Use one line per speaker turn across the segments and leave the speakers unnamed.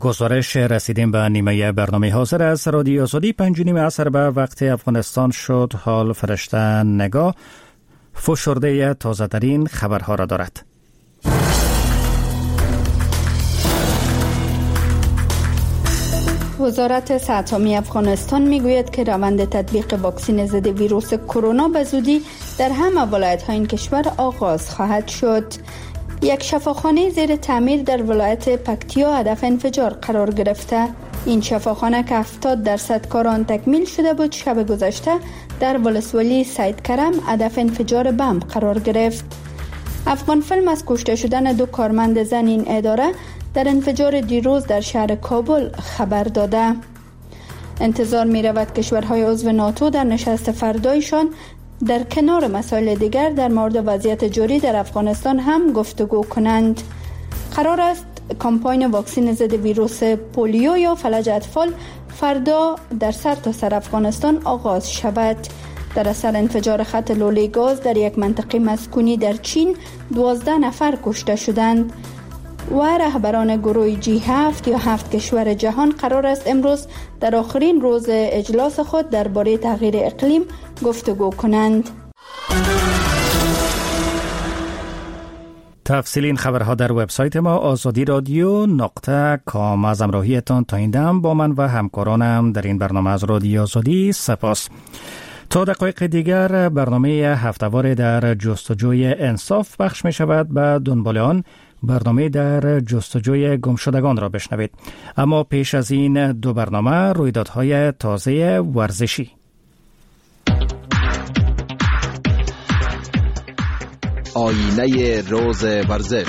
گزارش رسیدیم به نیمه برنامه حاضر از رادیو آزادی. 5:30 عصر به وقت افغانستان شد. حال فرشته نگاه فشرده تازه ترین خبرها را دارد.
وزارت صحت عامه افغانستان میگوید که روند تطبیق واکسن ضد ویروس کرونا به زودی در همه ولایت‌های این کشور آغاز خواهد شد. یک شفاخانه زیر تعمیر در ولایت پکتیا هدف انفجار قرار گرفته. این شفاخانه که 70% کار آن تکمیل شده بود، شب گذشته در ولسوالی سید کرم هدف انفجار بم قرار گرفت. افغان فیلم از کشته شدن 2 کارمند زن این اداره در انفجار دیروز در شهر کابل خبر داده. انتظار می رود کشورهای عضو ناتو در نشست فردایشان در کنار مسائل دیگر در مورد وضعیت جاری در افغانستان هم گفتگو کنند. قرار است کمپاین واکسن ضد ویروس پولیو یا فلج اطفال فردا در سرتاسر افغانستان آغاز شود. در اثر انفجار خط لوله گاز در یک منطقه مسکونی در چین 12 نفر کشته شدند و رهبران گروه G7 یا 7 کشور جهان قرار است امروز در آخرین روز اجلاس خود درباره تغییر اقلیم گفتگو کنند.
تفصیل این خبرها در وبسایت ما azadi.radio.com. از همراهیتان تا این دم با من و همکارانم در این برنامه از رادیو آزادی سپاس. تا دقایق دیگر برنامه هفته‌وار در جستجوی انصاف پخش می شود. به دنبال آن برنامه در جستجوی گمشدگان را بشنوید. اما پیش از این 2 برنامه رویدادهای تازه ورزشی.
آینه روز ورزش.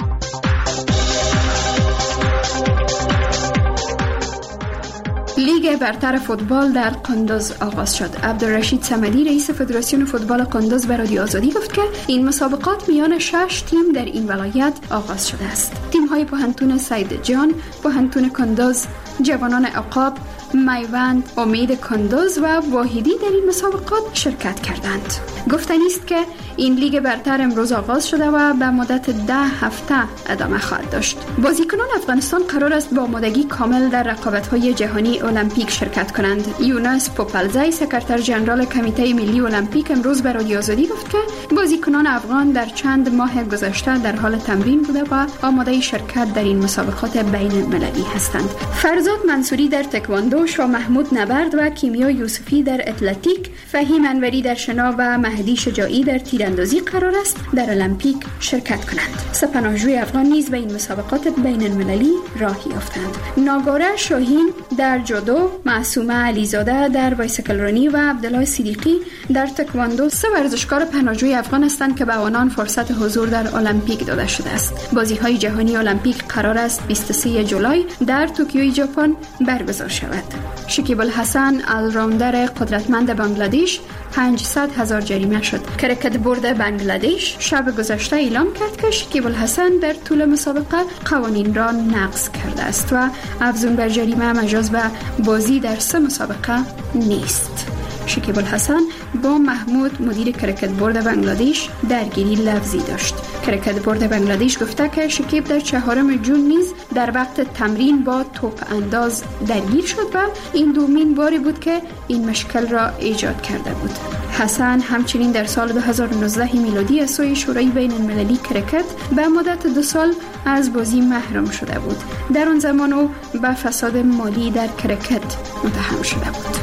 لیگ برتر فوتبال در قندوز آغاز شد. عبدالرشید صمدی رئیس فدراسیون فوتبال قندوز به رادیو آزادی گفت که این مسابقات میان 6 تیم در این ولایت آغاز شده است. تیم‌های پوهنتون سید جان، پوهنتون قندوز، جوانان عقاب، میوند، امید کندوز و واحدی در این مسابقات شرکت کردند. گفتنی است که این لیگ برتر امروز آغاز شده و به مدت 10 هفته ادامه خواهد داشت. بازیکنان افغانستان قرار است با آمادگی کامل در رقابت‌های جهانی المپیک شرکت کنند. یونس پوپلزی سکرتر ژنرال کمیته ملی المپیک امروز به رادیو آزادی گفت که بازیکنان افغان در چند ماه گذشته در حال تمرین بوده و آماده شرکت در این مسابقات بین‌المللی هستند. فرزاد منصوری در تکواندو، شاه محمود نبرد و کیمیا یوسفی در اتلتیک، فهیم انوری در شنا و مهدی شجاعی در تیراندازی قرار است در المپیک شرکت کنند. سپناهجوی افغان نیز به این مسابقات بین‌المللی راه یافتند. ناگاره شاهین در جودو، معصومه علیزاده در بایسکل رانی و عبدالله صدیقی در تکواندو 3 ورزشکار پناهجوی افغان هستند که به آنان فرصت حضور در المپیک داده شده است. بازی‌های جهانی المپیک قرار است 23 جولای در توکیو ژاپن برگزار شود. شکیب الحسن الراوندر قدرتمند بنگلادش 500,000 جریمه شد. کرکت برد بنگلادش شب گذشته اعلام کرد که شکیب الحسن در طول مسابقه قوانین را نقض کرده است و افزون بر جریمه مجاز به بازی در 3 مسابقه نیست. شکیب الحسن با محمود مدیر کرکت برد بنگلادش درگیری لفظی داشت. کرکت برد بنگلادش گفته که شکیب در 4 جون نیز در وقت تمرین با توپ انداز درگیر شد و این دومین باری بود که این مشکل را ایجاد کرده بود. حسن همچنین در سال 2019 میلادی از سوی شورای بین المللی کرکت به مدت 2 سال از بازی محروم شده بود. در آن زمان او به فساد مالی در کرکت متهم شده بود.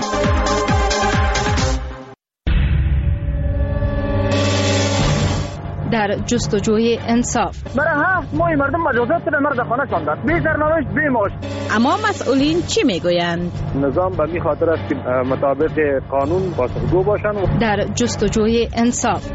در جستجوی انصاف
برای 7 ماه مردم مجازات به مرد خانه شاندند، بی سرنوشت بی معاش.
اما مسئولین چی میگویند؟
نظام به این خاطر است که مطابق قانون پاسخگو باشند.
در جستجوی انصاف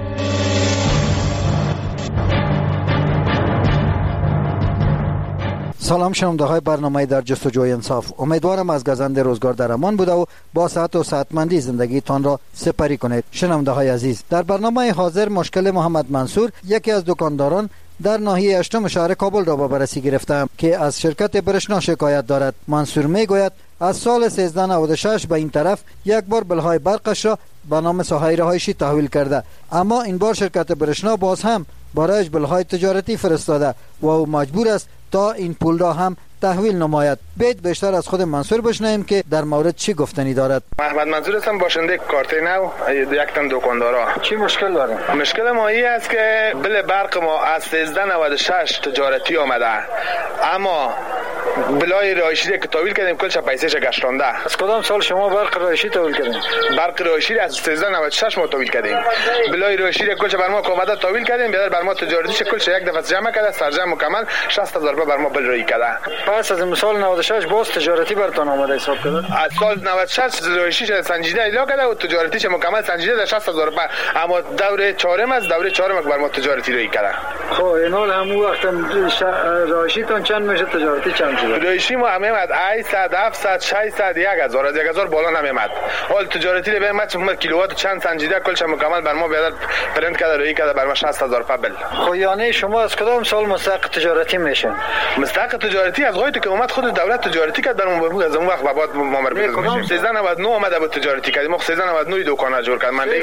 سلام، شنونده های برنامه در جستجوی انصاف. امیدوارم از گزند روزگار در امان بوده و با صحت و صحتمندی زندگیتان را سپری کنید. شنونده های عزیز، در برنامه حاضر مشکل محمد منصور، یکی از دکانداران در ناحیه 8 شهر کابل را با بررسی گرفتم که از شرکت برشنا شکایت دارد. منصور میگوید از سال 1396 به این طرف یک بار بلهای برقش را به نام ساحه رهایشی تحویل کرده، اما این بار شرکت برشنا باز هم برایش بلهای تجارتی فرستاده و او مجبور است تا این پول را هم تحویل نماید. بیت بیشتر از خود منصور بشنویم که در مورد چی گفتنی دارد.
محمد منصور هستم، باشنده کارت نو یک تن دکاندارا.
چی مشکل داریم؟
مشکل ما این است که بل برق ما از 1396 تجارتی آمده، اما بلای رایشی که تحویل کردیم کلش پیسهش گشتانده.
از کدام سال شما برق رایشی تحویل کردین؟
برق رایشی از 1396 ما تحویل کردیم. بلای رایشی کلش بر ما اومده تحویل کردیم، بعد بر ما تجارتیش کلش یک دفعه جمع کرده، سرجم مکمل 60000 روپیه بر ما بل رای کرده.
پس از سال 96 باز تجارتی برتون آمده حساب کرده؟
از سال 96 رایشیش سنجیده اعلام کرده و تجارتیش مکمل سنجیده در 60000 روپیه، اما دوره چهارم از دوره چهارم بر ما تجارتی رای کرده.
خب این حال همون وقت رایشی تون چند میشه، تجارتی چند شده؟
رایشی ما میامد 800 700 600 1000 از 1000 بالا نمیامد. حال تجارتی به ما کیلووات چند سنجیده کلش مکمل بر ما بیاد پرنت کرده رای کرده بر ما 60000 روپیه بل.
خب یعنی شما از کدام سال مستحق تجارتی میشین؟
مستحق تجارتی از وقتی که اومد خود دولت تجارتی کرد برام بود، از اون وقت بعد ما مربوط 1399 اومد بود تجارتی کردیم. ما 1399 دکان جور کرد. من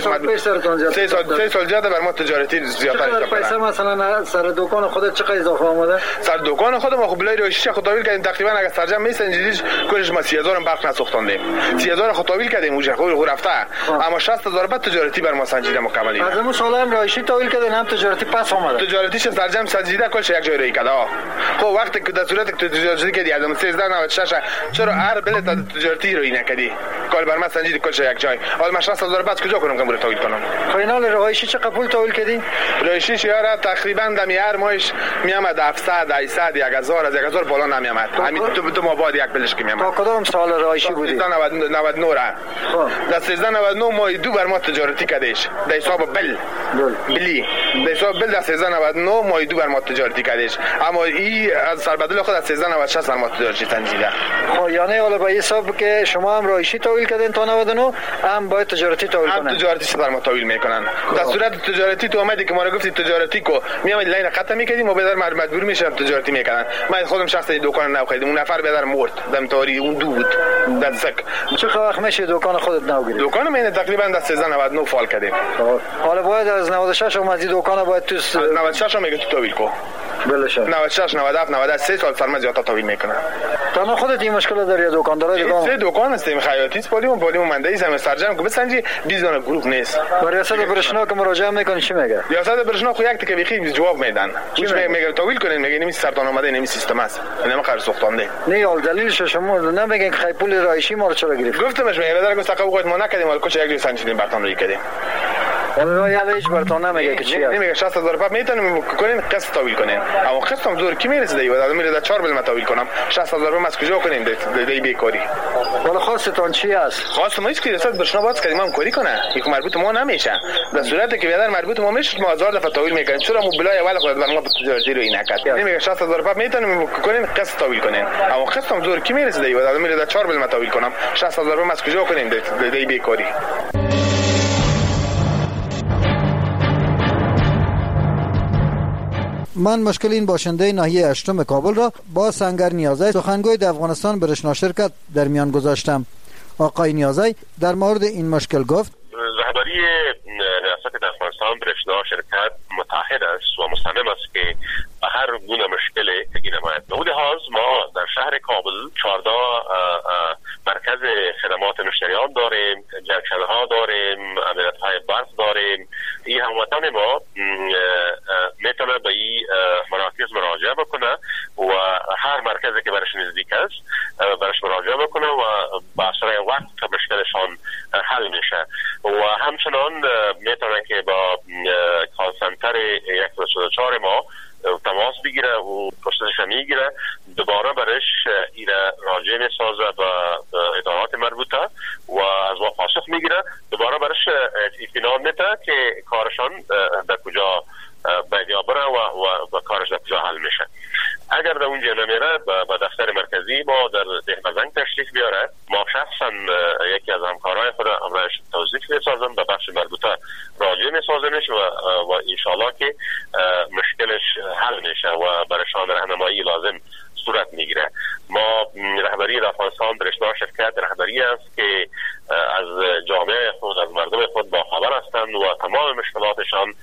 3 سال زیاده بر ما تجارتی زیادتر
کرد. پیسه مثلا سر دکان خودت چقدر اضافه آمده؟
سر دکان خودم خب بلای رایشی خود تحویل کردیم، تقریبا اگه سرجم میسنجیدیش کلش ما 30000 برق نسوختاندیم. 30000 خود تحویل کردیم اونجا خود رفته، اما 60000 بعد تجارتی بر ما سنجیده مکمل.
از اون سال هم رایشی تحویل کردن هم تجارتی پس اومده.
تجارتیش سرجم سنجیده کلش یک جای رای کرده. خب وقتی که در صورت که تجارتی کردی از 1396 چرا هر بل تجارتی روی نکردی؟ کال بر ما سنجیده کلش یک جای. حالا من 60000 بعد کجا کنم که تحویل کنم؟
فینال رایشی چه قبول تحویل کردین؟
رایشی یارا تقریبا دمی هر ماهش میامد 700 800 1000 از 1000 بالا نمیامد. همین تو ما بعد یک بلش که میامد.
تا کدام سال رایشی بودی؟
99 را. در 1399 ما دو بر ما تجارتی کردیش. در حساب بلی. در حساب بل در 1399 ما دو بر ما تجارتی کردیش. اما این از سربدل خود از 1396 بر ما تجارتی سنجیده.
خب یعنی حالا به حساب که شما هم رایشی تحویل کردین تا 99 هم باید تجارتی تحویل کنن.
هم تجارتی بر ما تحویل میکنن. در صورت تجارتی تو اومدی که ما رو گفتی تجارتی کو میامد لاین قطع میکردیم و بدر مجبور میشم تجارتی میکنن. من خودم شخصا دکان نو خریدم، اون نفر بدر مرد دم تاری اون دو بود در سک.
چه وقت میشه دکان خودت نو گیری؟
دکان من تقریبا در 1399 فعال کردیم.
حالا باید از 96 اومدی دکان باید تو
96 میگه تو تحویل کو.
بلش
96 97 93 سال سرما زیاد تحویل میکنن.
تا خودت این مشکل داری دکاندارا دیگه؟
سه دکان هستیم خیاطی پولیمون منده ای سرجم که بسنجی 20 دونه گروه نیست.
ریاست برشنا که مراجعه میکنی چی میگه؟
ریاست برشنا خو یک تکه بخیر جواب میدن. میگه تحویل کنین، میگه نمی سرطان اومده نمی سیستم است. نمی قرار سوختانده.
نه حال دلیلش شما نمیگن که خیلی پول رایشی ما رو چرا گرفت؟
گفتمش میگه بدر گفت حقوقت ما نکردیم ولی کوچه یک جور سنجیدیم برتون روی کردیم.
ولی هیچ برتون نمیگه که چیه؟
نمیگه 60000 روپیه میتونیم کنین قسط تحویل کنین. اما قسط هم زور کی میرسه دیگه؟ آدم میره در 4 بل تحویل کنم 60000 روپیه از کجا کنیم دی بیکاری؟
ولی خواستتون چی است؟
خواست ما هیچ کی رسد برشنا باز کردیم هم کاری کنه. یک مربوط ما نمیشه. در صورتی که بدر مربوط ما میشه ما 1000 دفعه تحویل میکنیم. چرا مو بلای اول خود ما تجارتی رو این نکرد؟ نمیگه 60000 روپیه میتونیم کنین قسط تحویل کنین. اما قسط هم زور کی میرسه دیگه؟ آدم میره در 4 بل تحویل کنم 60000 روپیه از کجا کنیم دی بیکاری؟
من مشکل این باشنده ناحیه اشتم کابل را با سنگر نیازی سخنگوی در افغانستان برشنا شرکت در میان گذاشتم. آقای نیازی در مورد این مشکل گفت:
رهبری ریاست افغانستان برشنا شرکت متحد است و مصمم است که به هر گونه مشکلی تگیر نماید. به لحاظ ما در شهر کابل 14 مرکز خدمات مشتریان داریم، جنگچله ها داریم، امنیت های برق داریم. این هموطن ما میتونه به این مراکز مراجعه بکنه و هر مرکزی که برش نزدیک است برش مراجعه بکنه و با اسرع وقت مشکلشان حل میشه. و همچنان میتونه که با کال سنتر 104 ما تماس بگیره و پرسشش میگیره، دوباره برش ایره راجع میسازه به ادارات مربوطه و از ما پاسخ میگیره، دوباره برش اطمینان میده که کارشان در کجا باید بره و کارش در کجا حل میشه. اگر در اونجا نمیره به دفتر مرکزی ما در دهمزنگ تشریف بیاره، ما شخصا یکی از همکارای خود امرش توضیح میسازم، به بخش مربوطه راجع میسازمش و انشالله که مشکلش حل میشه و برشان راهنمایی لازم صورت میگیره. ما رهبری افغانستان برشنا شرکت رهبری است که از جامعه خود، از مردم خود با خبر هستند و تمام مشکلاتشان